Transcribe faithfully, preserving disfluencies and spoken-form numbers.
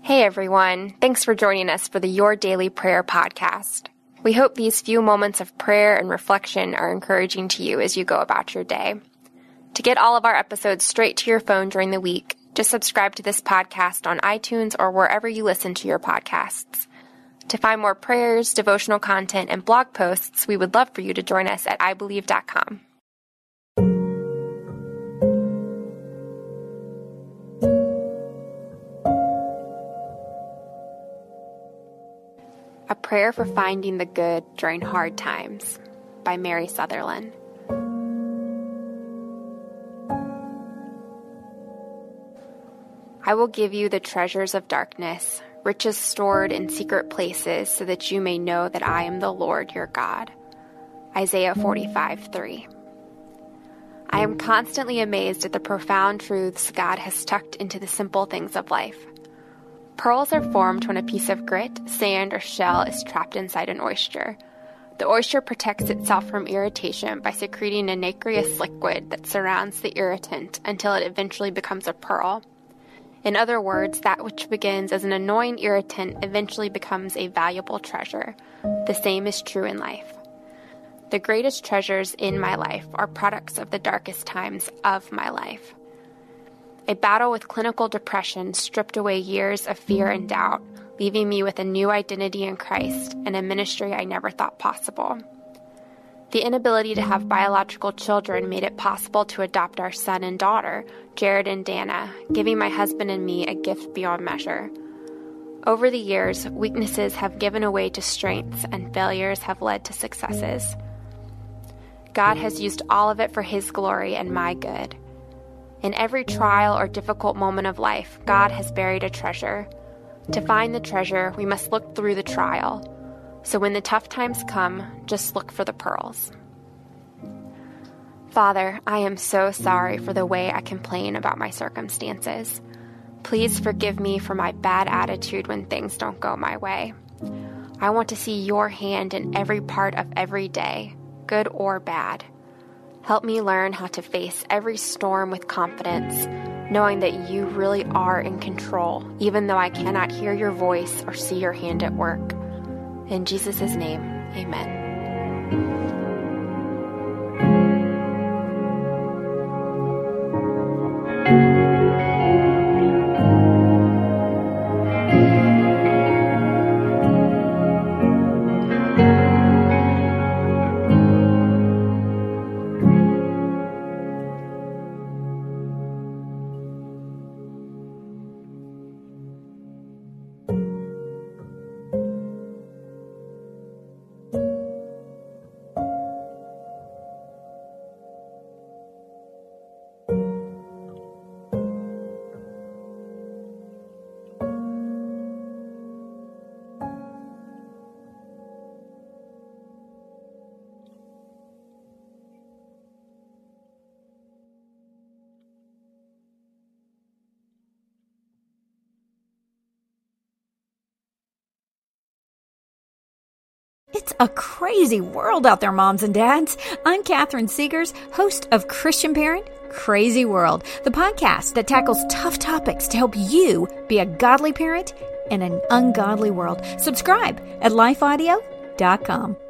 Hey everyone, thanks for joining us for the Your Daily Prayer podcast. We hope these few moments of prayer and reflection are encouraging to you as you go about your day. To get all of our episodes straight to your phone during the week, just subscribe to this podcast on iTunes or wherever you listen to your podcasts. To find more prayers, devotional content, and blog posts, we would love for you to join us at i believe dot com. A Prayer for Finding the Good During Hard Times by Mary Sutherland. I will give you the treasures of darkness, riches stored in secret places, so that you may know that I am the Lord your God. Isaiah forty-five three. I am constantly amazed at the profound truths God has tucked into the simple things of life. Pearls are formed when a piece of grit, sand, or shell is trapped inside an oyster. The oyster protects itself from irritation by secreting a nacreous liquid that surrounds the irritant until it eventually becomes a pearl. In other words, that which begins as an annoying irritant eventually becomes a valuable treasure. The same is true in life. The greatest treasures in my life are products of the darkest times of my life. A battle with clinical depression stripped away years of fear and doubt, leaving me with a new identity in Christ and a ministry I never thought possible. The inability to have biological children made it possible to adopt our son and daughter, Jared and Dana, giving my husband and me a gift beyond measure. Over the years, weaknesses have given way to strengths and failures have led to successes. God has used all of it for His glory and my good. In every trial or difficult moment of life, God has buried a treasure. To find the treasure, we must look through the trial. So when the tough times come, just look for the pearls. Father, I am so sorry for the way I complain about my circumstances. Please forgive me for my bad attitude when things don't go my way. I want to see your hand in every part of every day, good or bad. Help me learn how to face every storm with confidence, knowing that you really are in control, even though I cannot hear your voice or see your hand at work. In Jesus' name, amen. It's a crazy world out there, moms and dads. I'm Catherine Segars, host of Christian Parent Crazy World, the podcast that tackles tough topics to help you be a godly parent in an ungodly world. Subscribe at life audio dot com.